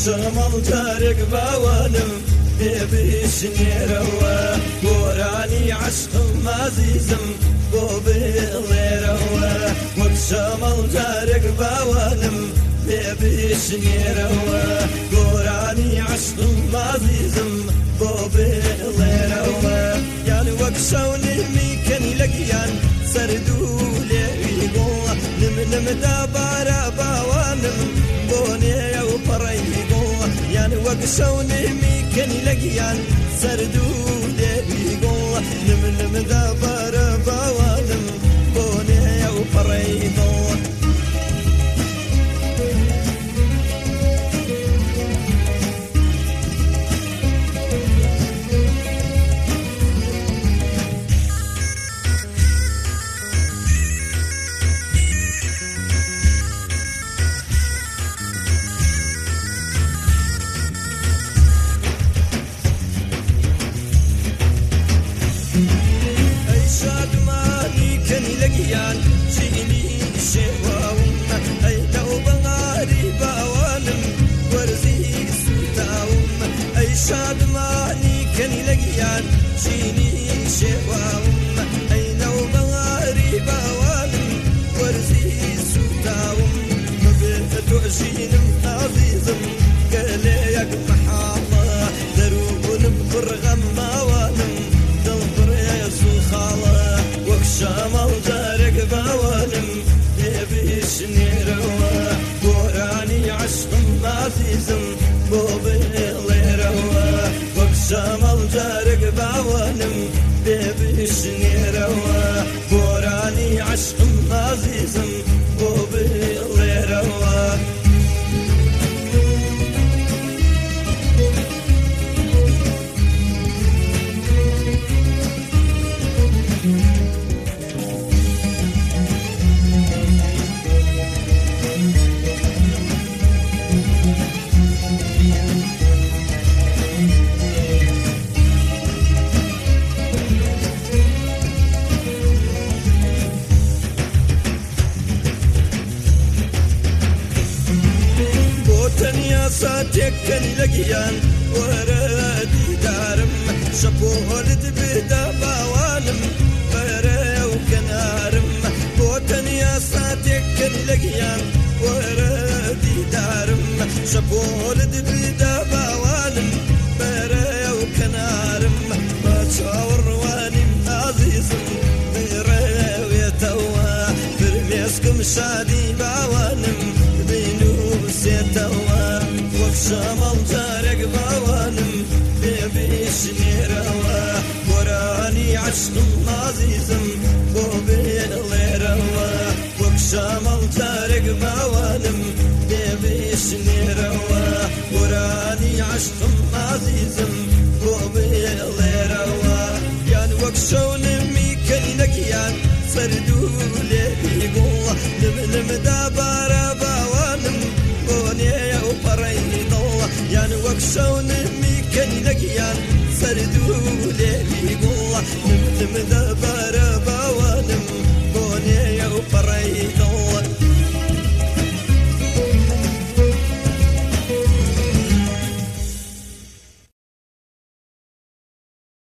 وەکسەمەڵ جارێک باوانم بێبیشنێرەوە گۆرانی عەشقم عەزیزم بۆ بڵێرەوە وەکسەمەڵ جارێک باوانم بێبیشنێرەوە گۆرانی عەشقم عەزیزم بۆ بڵێرەوە یان وەک شەونمی کەنی لەگیان سەرد و لێوی گوڵ نمدا بارە باوانم بۆ نێە و پەڕەی گوڵ یان وەک شەونمی کەنی لەگیان سەرد و لێوی گوڵ نمدا بارە باوانم بۆ نێە و پەڕەی گوڵ لەگیان چینی شێواوم ئەی لەو بەغاری باوانم وەرزی سوتاوم ئەی شادمانی کەنی لەگیان چینی شێواوم ئەی لەو بەغاری باوانم وەرزی سوتاوم ببێت تۆژینم عەزیزم گەلەیەک مەحاڵە دەروونم پڕغەم ماوانم دڵبڕێز و خاڵە وەکشەمەڵ جارێک باوانم بێبیشنێرەوە گۆرانی عەشقم عەزیزم بۆ بڵێرەوە وەکشەمەڵ جارێک باوانم بێبیشنێرەوە گۆرانی عەشقم عەزیزم بۆ بڵێرەوە ساتێککەنی لەگیان وەرە دیدارم شەپۆلت بێدا باوانم بەرە و کەنارم بۆ تەنیا ساتێککەنی لەگیان وەرە دیدارم شەپۆلت بێدا باوانم بەرە و کەنارم بە چاوەڕوانیم عەزیزم بڕێوێتەوە فرمێسکم شادی باوانم بینوسێتەوە وەکشەمەڵ جارێک باوانم بێبیشنێرەوە گۆرانی عەشقم عەزیزم بۆ بێڵێرەوە وەکشەمەڵ جارێک باوانم بێبیشنێرەوە گۆرانی عەشقم عەزیزم بۆ بێڵێرەوە یان وەک شەونمی کەنی لەگیان سەرد و لێوی گوڵ نمدا بارە